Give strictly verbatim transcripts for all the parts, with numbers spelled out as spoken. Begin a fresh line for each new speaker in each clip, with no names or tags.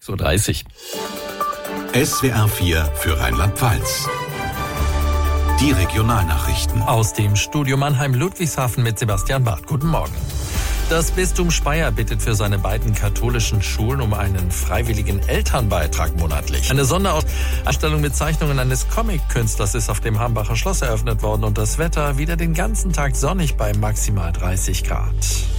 sechs Uhr dreißig.
S W R vier für Rheinland-Pfalz. Die Regionalnachrichten.
Aus dem Studio Mannheim-Ludwigshafen mit Sebastian Barth. Guten Morgen. Das Bistum Speyer bittet für seine beiden katholischen Schulen um einen freiwilligen Elternbeitrag monatlich. Eine Sonderausstellung mit Zeichnungen eines Comic-Künstlers ist auf dem Hambacher Schloss eröffnet worden und das Wetter wieder den ganzen Tag sonnig bei maximal dreißig Grad.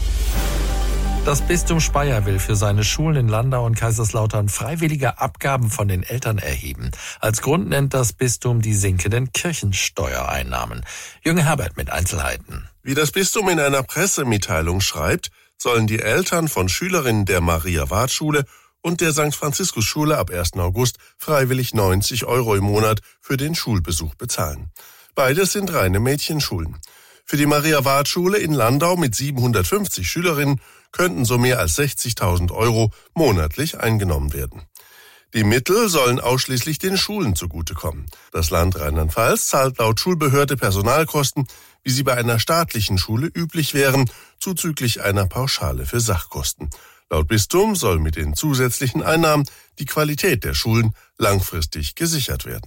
Das Bistum Speyer will für seine Schulen in Landau und Kaiserslautern freiwillige Abgaben von den Eltern erheben. Als Grund nennt das Bistum die sinkenden Kirchensteuereinnahmen. Jürgen Herbert mit Einzelheiten.
Wie das Bistum in einer Pressemitteilung schreibt, sollen die Eltern von Schülerinnen der Maria-Ward-Schule und der Sankt Franziskus-Schule ab ersten August freiwillig neunzig Euro im Monat für den Schulbesuch bezahlen. Beides sind reine Mädchenschulen. Für die Maria-Ward-Schule in Landau mit siebenhundertfünfzig Schülerinnen könnten so mehr als sechzigtausend Euro monatlich eingenommen werden. Die Mittel sollen ausschließlich den Schulen zugutekommen. Das Land Rheinland-Pfalz zahlt laut Schulbehörde Personalkosten, wie sie bei einer staatlichen Schule üblich wären, zuzüglich einer Pauschale für Sachkosten. Laut Bistum soll mit den zusätzlichen Einnahmen die Qualität der Schulen langfristig gesichert werden.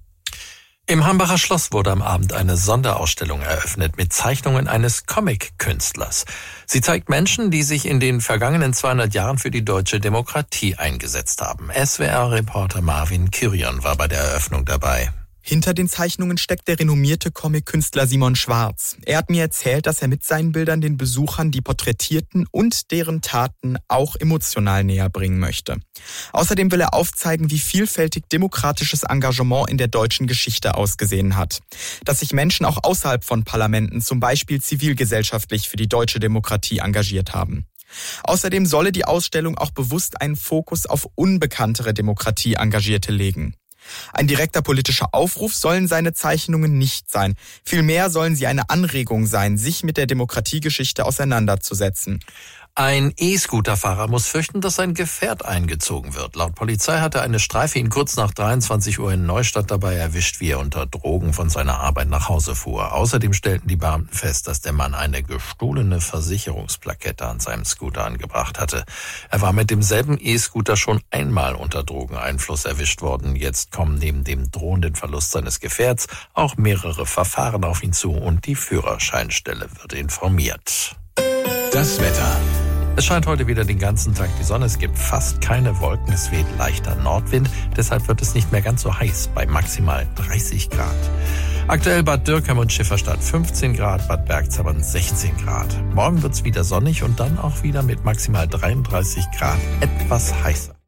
Im Hambacher Schloss wurde am Abend eine Sonderausstellung eröffnet mit Zeichnungen eines Comic-Künstlers. Sie zeigt Menschen, die sich in den vergangenen zweihundert Jahren für die deutsche Demokratie eingesetzt haben. S W R-Reporter Marvin Kirion war bei der Eröffnung dabei.
Hinter den Zeichnungen steckt der renommierte Comic-Künstler Simon Schwarz. Er hat mir erzählt, dass er mit seinen Bildern den Besuchern die Porträtierten und deren Taten auch emotional näher bringen möchte. Außerdem will er aufzeigen, wie vielfältig demokratisches Engagement in der deutschen Geschichte ausgesehen hat. Dass sich Menschen auch außerhalb von Parlamenten, zum Beispiel zivilgesellschaftlich, für die deutsche Demokratie engagiert haben. Außerdem solle die Ausstellung auch bewusst einen Fokus auf unbekanntere Demokratie-Engagierte legen. Ein direkter politischer Aufruf sollen seine Zeichnungen nicht sein. Vielmehr sollen sie eine Anregung sein, sich mit der Demokratiegeschichte auseinanderzusetzen.
Ein E-Scooter-Fahrer muss fürchten, dass sein Gefährt eingezogen wird. Laut Polizei hatte eine Streife ihn kurz nach dreiundzwanzig Uhr in Neustadt dabei erwischt, wie er unter Drogen von seiner Arbeit nach Hause fuhr. Außerdem stellten die Beamten fest, dass der Mann eine gestohlene Versicherungsplakette an seinem Scooter angebracht hatte. Er war mit demselben E-Scooter schon einmal unter Drogeneinfluss erwischt worden. Jetzt kommen neben dem drohenden Verlust seines Gefährts auch mehrere Verfahren auf ihn zu und die Führerscheinstelle wird informiert.
Das Wetter.
Es scheint heute wieder den ganzen Tag die Sonne. Es gibt fast keine Wolken. Es weht leichter Nordwind. Deshalb wird es nicht mehr ganz so heiß bei maximal dreißig Grad. Aktuell Bad Dürkheim und Schifferstadt fünfzehn Grad, Bad Bergzabern sechzehn Grad. Morgen wird es wieder sonnig und dann auch wieder mit maximal dreiunddreißig Grad etwas heißer.